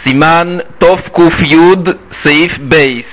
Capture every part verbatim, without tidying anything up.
סימן תוף קוף יוד סעיף בייס.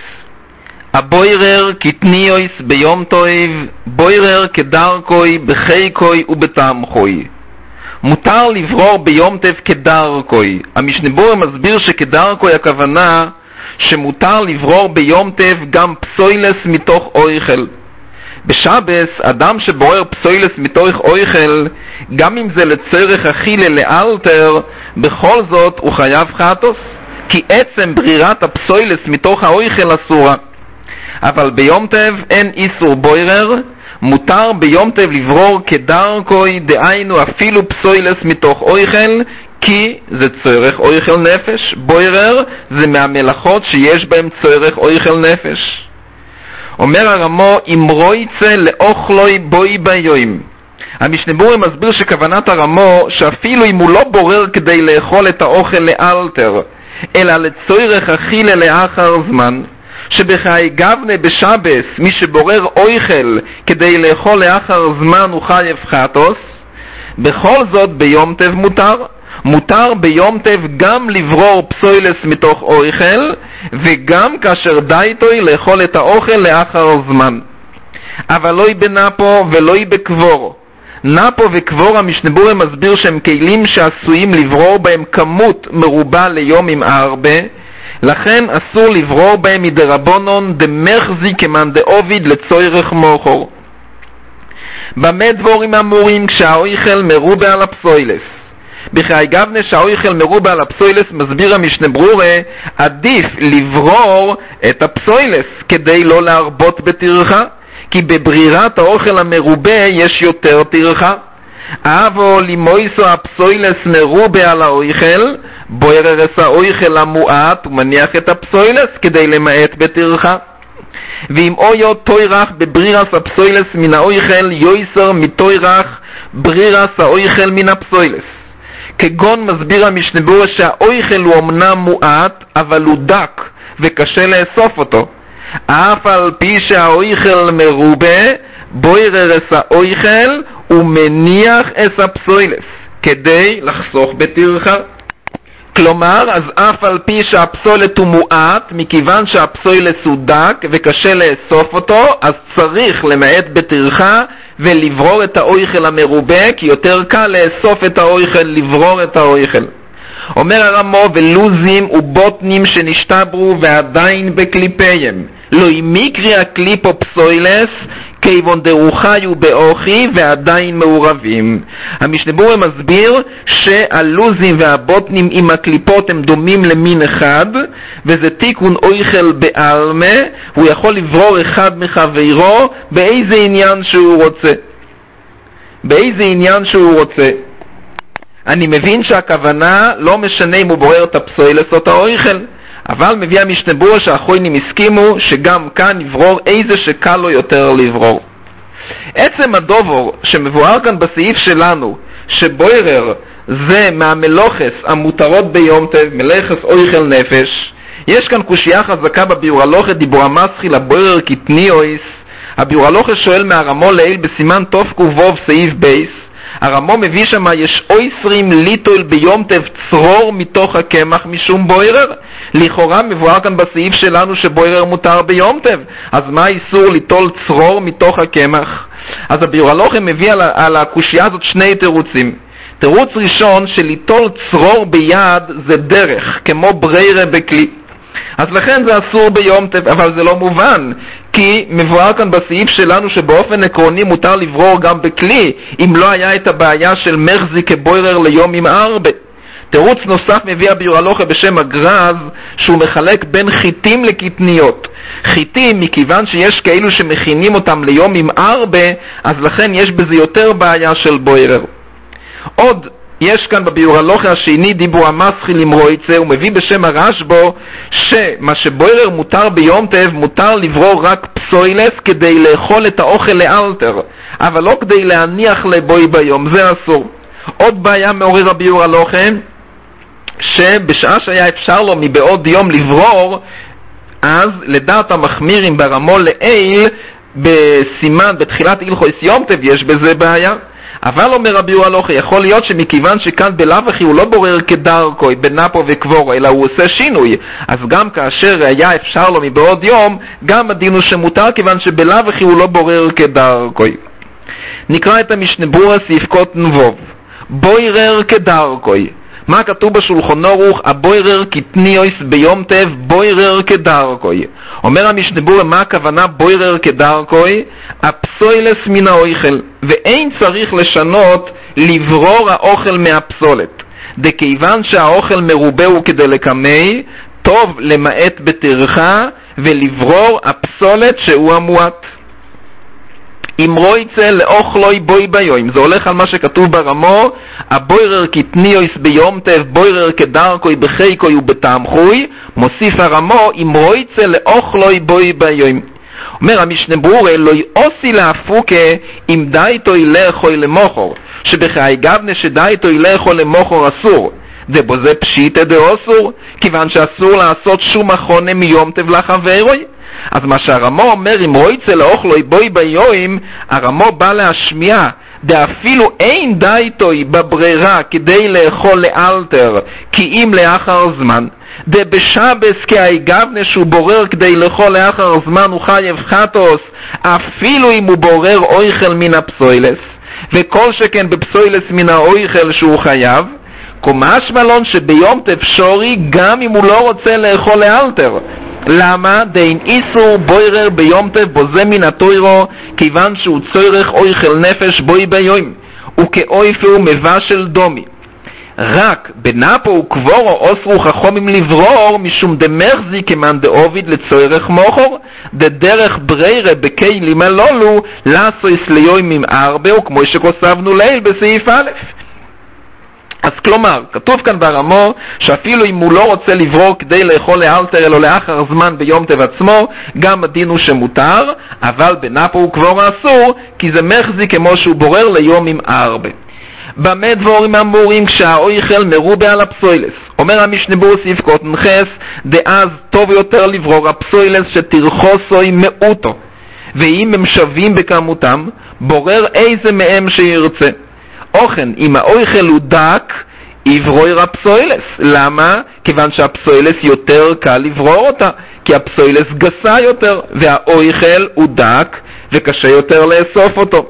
הבוירר כתניויס ביום טויב, בוירר כדרכוי בחיקוי ובטעמחוי. מותר לברור ביום טוב כדרכוי. המשנה ברורה מסביר שכדרכוי הכוונה שמותר לברור ביום טוב גם פסוילס מתוך אויכל. בשבס אדם שבורר פסוילס מתוך אויכל, גם אם זה לצורך אכילה לאלתר, בכל זאת הוא חייב חטוס, כי עצם ברירת הפסוילס מתוך האויכל אסורה. אבל ביום טוב אין איסור בוירר, מותר ביום טוב לברור כדרכוי, דהיינו אפילו פסוילס מתוך אויכל, כי זה צורך אויכל נפש. בוירר זה מהמלאכות שיש בהם צורך אויכל נפש. אומר הרמו, אם רויצה לאוכלוי בוי ביום. המשנה ברורה מסביר שכוונת הרמו שאפילו אם הוא לא בורר כדי לאכול את האוכל לאלתר, אלא לצורך אכילה לאחר זמן, שבחיי גבנה בשבס מי שבורר אויכל כדי לאכול לאחר זמן הוא חייב חטוס, בכל זאת ביום טוב מותר. מותר ביום טוב גם לברור פסוילס מתוך אויכל, וגם כאשר דייטוי לאכול את האוכל לאחר זמן. אבל לא בנפו ולא בקבור. נפו וקבור המשנה ברורה מסביר שהם כלים שעשויים לברור בהם כמות מרובה ליום עם ארבע, לכן אסור לברור בהם מדרבונון דמחזי כמן דאוביד לצורך מוחור. במה דבורים אמורים כשהאויכל מרובה על הפסוילס? בחיי גבנה שהאויכל מרובה על הפסוילס מסביר המשנה ברורה, עדיף לברור את הפסוילס כדי לא להרבות בתרחה, כי בברירת האוכל המרובה יש יותר תרחה. אבו לימויסו הפסוילס מרובה על האויכל, בוירר את האויכל המועט ומניח את הפסוילס כדי למעט בתרחה. ואם אויו תוירח בברירס הפסוילס מן האויכל, יויסר מתוירח ברירס האויכל מן הפסוילס. כגון מסביר המשנה ברורה שהאויכל הוא אמנם מועט, אבל הוא דק וקשה לאסוף אותו. אף על פי שהאויכל מרובה, בוירר את האויכל ומניח את הפסוילס כדי לחסוך בתרחה. כלומר, אז אף על פי שהפסולת הוא מועט, מכיוון שהפסולת הוא דק וקשה לאסוף אותו, אז צריך למעט בתרחה ולברור את האויכל המרובה, כי יותר קל לאסוף את האויכל, לברור את האויכל. אומר הרמו, ולוזים ובוטנים שנשתברו ועדיין בקליפיהם, לא ימיקרי הקליפ או פסוילס, כיוון דרוחיו באוכי ועדיין מעורבים. המשנה ברורה מסביר שהלוזים והבוטנים עם הקליפות הם דומים למין אחד, וזה תיקון אויכל בעלמה, הוא יכול לברור אחד מחברו באיזה עניין שהוא רוצה. באיזה עניין שהוא רוצה. אני מבין שהכוונה לא משנה אם הוא בורר את הפסוילס או את האויכל, אבל מביא המשנה ברורה שהאחרונים הסכימו שגם כאן יברור איזה שקל לו יותר לברור. עצם הדובור שמבואר כאן בסעיף שלנו, שבוירר זה מהמלוכס המותרות ביום טוב, מלכס אויכל נפש, יש כאן קושייה חזקה בביאור הלוכת דיבור המסחי לבוירר כתניויס. הביאור הלוכת שואל מהרמו לעיל בסימן תוף קובוב סעיף בייס, הרמו מביא שמה יש אויסרים ליטול ביום טוב צרור מתוך הקמח משום בוירר. לכאורה מבואר כאן בסעיף שלנו שבוירר מותר ביום טוב, אז מה איסור ליטול צרור מתוך הקמח? אז הביאור הלוכם מביא על, על הקושייה הזאת שני תירוצים. תירוץ ראשון, שליטול צרור ביד זה דרך, כמו ברירה בכלי, אז לכן זה אסור ביום טוב, אבל זה לא מובן, כי מבואר כאן בסעיף שלנו שבאופן עקרוני מותר לברור גם בכלי, אם לא היה את הבעיה של מחזי כבוירר ליום עם ארבע. תירוץ נוסף מביא הביאור הלוכה בשם הגרז, שהוא מחלק בין חיטים לקטניות. חיטים, מכיוון שיש כאלו שמכינים אותם ליום עם ארבע, אז לכן יש בזה יותר בעיה של בוירר. עוד יש כאן בביאור הלוכה השני דיבור המסחי למרויצה, הוא מביא בשם הרשב"א שמה שבוירר מותר ביום טוב מותר לברור רק פסוילס כדי לאכול את האוכל לאלתר, אבל לא כדי להניח לבוי ביום, זה אסור. עוד בעיה מעורר הביאור הלוכה, שבשעה שהיה אפשר לו מבעוד יום לברור, אז לדעת המחמירים ברמו לעיל בסימן בתחילת הלכות יום טוב יש בזה בעיה. אבל אומר רבי הלוכי, יכול להיות שמכיוון שכאן בלאו הכי הוא לא בורר כדרכו בנפו וקבורו, אלא הוא עושה שינוי, אז גם כאשר היה אפשר לו מבעוד יום, גם הדין הוא שמותר, כיוון שבלאו הכי הוא לא בורר כדרכו. נקרא את המשנה ברורה סעיף קוטן ווב. בוירר כדרכו. מה כתוב בשולחן ערוך? הבוירר כתניוס ביום טב בוירר כדרכו. אומר המשנה ברורה, מה הכוונה בוירר כדרכו? הפסולס מן האוכל, ואין צריך לשנות לברור האוכל מהפסולת. דכיוון שהאוכל מרובה הוא כדי לקמי, טוב למעט בטרחה ולברור הפסולת שהוא המועט. אם רויצה לאוכלוי בוי ביום, זה הולך על מה שכתוב ברמו, הבוירר כתניוס ביום טב בוירר כדרכוי בחיקוי ובטעמחוי, מוסיף הרמו, אם רויצה לאוכלוי בוי ביום. אומר המשנה ברורה, לא יעושי להפוקה אם דייתוי לאכוי למוחור, שבחיי גבנה שדייתוי לאכוי למוחור אסור. זה בו זה פשיטה דאוסור, כיוון שאסור לעשות שום מכונה מיום טב לחברוי. אז מה שהרמו אומר, אם רויצה לאוכלוי בוי ביום, הרמו בא להשמיע, דאפילו אין דייתוי בברירה כדי לאכול לאלתר, כי אם לאחר זמן, דבשבס כאי גבנה שהוא בורר כדי לאכול לאחר זמן הוא חייב חטוס, אפילו אם הוא בורר אויכל מן הפסוילס, וכל שכן בפסוילס מן האויכל שהוא חייב, כומש מלון שביום תפשורי גם אם הוא לא רוצה לאכול לאלתר. למה? דין איסור בוירר ביום טב בוזה מן התוירו, כיוון שהוא צורך אויכל נפש בוי ביום, וכאויפו מבשל דומי. רק בנפו וקבורו אוסרו חכומים לברור, משום דמחזי כמן דאוביד לצורך מוחור, דדרך ברירה בכלים הלולו, לעשויס ליומים ארבע, וכמו שכוסבנו ליל בסעיף א'. אז כלומר, כתוב כאן ברמו שאפילו אם הוא לא רוצה לברור כדי לאכול לאלתר אלו לאחר זמן ביום טב עצמו, גם הדין הוא שמותר, אבל בנפו וקבורו אסור, כי זה מחזי כמו שהוא בורר ליומים ארבע. במה דבורים אמורים כשהאויכל מרובה על הפסוילס? אומר המשנה ברורה סעיף קוטן חס, דאז טוב יותר לברור הפסוילס שתרחוסוי מאותו, ואם הם שווים בכמותם, בורר איזה מהם שירצה. אוכן, אם האויכל הוא דק, יברור הפסוילס. למה? כיוון שהפסוילס יותר קל לברור אותה, כי הפסוילס גסה יותר, והאויכל הוא דק וקשה יותר לאסוף אותו.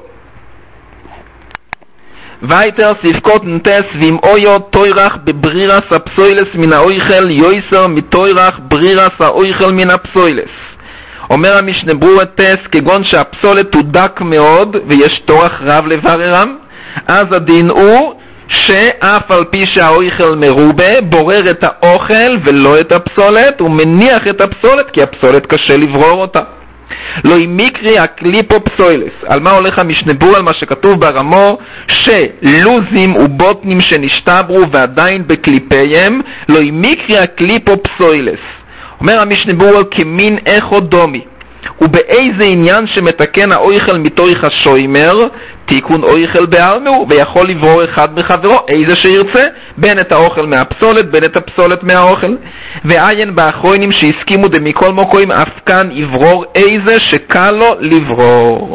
וייטר ספקות נטס, ואם אויו תוירח בברירס הפסוילס מן האויכל יויסר מתוירח ברירס האויכל מן הפסוילס. אומר המשנה ברורה טס, כגון שהפסולת הוא דק מאוד ויש תורח רב לבררם, אז הדין הוא שאף על פי שהאויכל מרובה, בורר את האוכל ולא את הפסולת, ומניח את הפסולת כי הפסולת קשה לברור אותה. לא ימיקרי הקליפו פסוילס. על מה הולך המשנה ברורה? על מה שכתוב ברמו, שלוזים ובוטנים שנשתברו ועדיין בקליפיהם, לא ימיקרי הקליפו פסוילס. אומר המשנה ברורה כמין איכו דומי. ובאיזה עניין שמתקן האויכל מתויך השוימר, תיקון אויכל בעלמו, ויכול לברור אחד בחברו, איזה שירצה, בין את האוכל מהפסולת, בין את הפסולת מהאוכל. ועיין באחרונים שהסכימו דמכל מוקוים, אף כאן יברור איזה שקל לו לברור.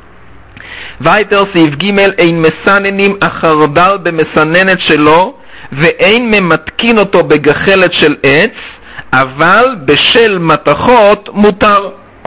וייטר סעיף ג' אין מסננים החרדל במסננת שלו, ואין ממתקין אותו בגחלת של עץ, אבל בשל מתכות מותר.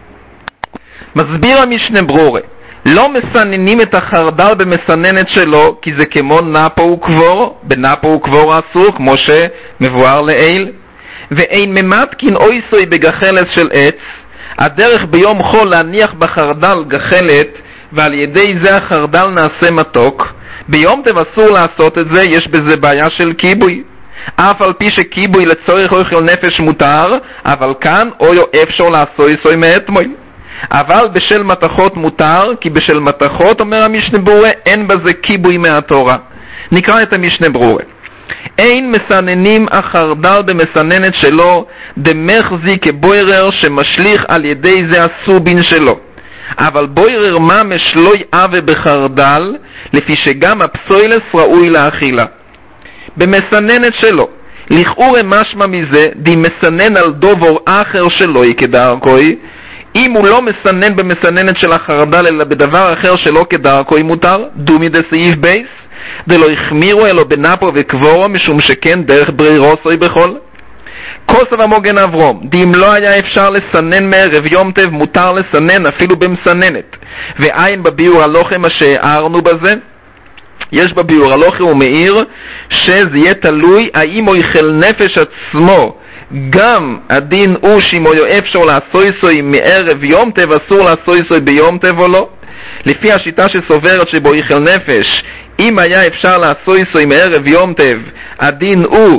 מסביר המשנה ברורה, לא מסננים את החרדל במסננת שלו, כי זה כמו נפו וקבור, בנפו וקבור אסור, כמו שמבואר לעיל, ואין ממתקין אויסוי בגחלת של עץ, הדרך ביום חול להניח בחרדל גחלת, ועל ידי זה החרדל נעשה מתוק, ביום טב אסור לעשות את זה, יש בזה בעיה של קיבוי. אף על פי שקיבוי לצורך אוכל נפש מותר, אבל כאן אויו אפשר לעשוי סוי מאתמול. אבל בשל מתכות מותר, כי בשל מתכות, אומר המשנה ברורה, אין בזה קיבוי מהתורה. נקרא את המשנה ברורה. אין מסננים החרדל במסננת שלו, דמחזי כבוירר שמשליך על ידי זה הסובין שלו. אבל בוירר ממש לא יאווה בחרדל, לפי שגם הפסוילס ראוי לאכילה. במסננת שלו, לכאורה משמע מזה, די מסנן על דובור אחר שלו כדרכוי, אם הוא לא מסנן במסננת של החרדל אלא בדבר אחר שלא כדרכו אם מותר, דומי דסעיף בייס, דלא החמירו אלו בנפו וקבורו משום שכן דרך ברירוסוי בכל. כוסף המוגן אברום, דים לא היה אפשר לסנן מערב יום טב, מותר לסנן אפילו במסננת. ועין בביאור הלוחם מה שהערנו בזה, יש בביאור הלוחם ומאיר שזה יהיה תלוי האם הוא יחל נפש עצמו, גם הדין הוא שאם הוא אפשר לעשויסוי מערב יום טב אסור לעשויסוי ביום טב או לא. לפי השיטה שסוברת שבו יחל נפש, אם היה אפשר לעשויסוי מערב יום טב, הדין הוא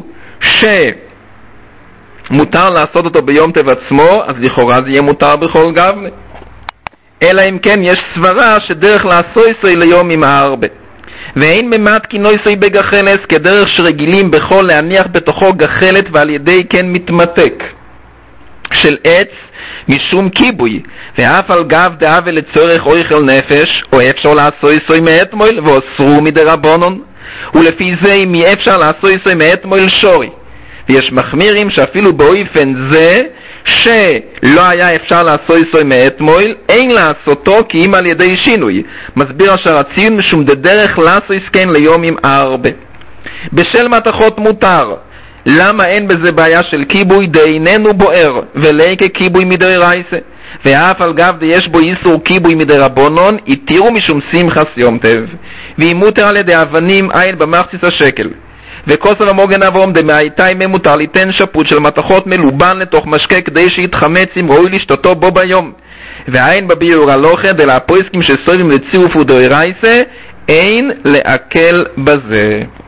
שמותר לעשות אותו ביום טב עצמו, אז לכאורה זה יהיה מותר בכל גבנה. אלא אם כן יש סברה שדרך לעשויסוי ליום עם הרבה. ואין ממד כינויסוי בגחלס כדרך שרגילים בכל להניח בתוכו גחלת ועל ידי כן מתמתק של עץ משום כיבוי, ואף על גב דאבה לצורך אויכל נפש או אפשר לעשויסוי מאתמול ואוסרו מדרבנון, ולפי זה אם יהיה אפשר לעשויסוי מאתמול שורי. ויש מחמירים שאפילו באופן זה שלא היה אפשר לעשויסוי מאתמול אין לעשותו כי אם על ידי שינוי. מסביר אשר הציון משום דרך לעשויס כן ליום עם הרבה. בשל מתחות מותר. למה אין בזה בעיה של כיבוי? דאיננו בוער ולא ככיבוי מדי רייסה, ואף על גב דיש בו איסור כיבוי מדי רבונון התירו משום שמחס יום טב, ואם מותר על ידי אבנים אין במחציס השקל. וכוסף המוגן אברום דמאיתי ממותר ליתן שפוט של מתחות מלובן לתוך משקה כדי שיתחמץ אם ראוי לשתותו בו ביום. והאין בביאור הלוכה דלה הפויסקים שסובים לצירוף ודוי רייסה אין להקל בזה.